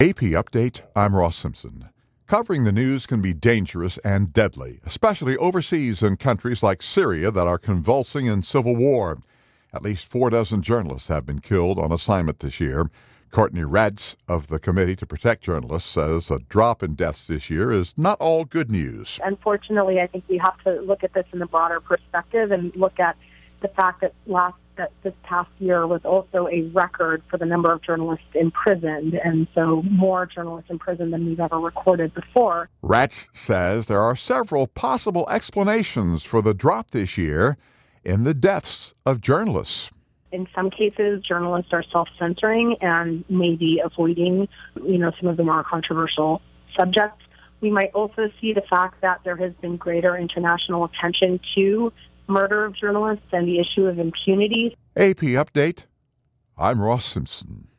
AP Update, I'm Ross Simpson. Covering the news can be dangerous and deadly, especially overseas in countries like Syria that are convulsing in civil war. At least 4 journalists have been killed on assignment this year. Courtney Radtz of the Committee to Protect Journalists says a drop in deaths this year is not all good news. Unfortunately, I think we have to look at this in a broader perspective and look at the fact that this past year was also a record for the number of journalists imprisoned, and so more journalists in prison than we've ever recorded before. Radtz says there are several possible explanations for the drop this year in the deaths of journalists. In some cases, journalists are self-censoring and maybe avoiding, some of the more controversial subjects. We might also see the fact that there has been greater international attention to murder of journalists and the issue of impunity. AP Update, I'm Ross Simpson.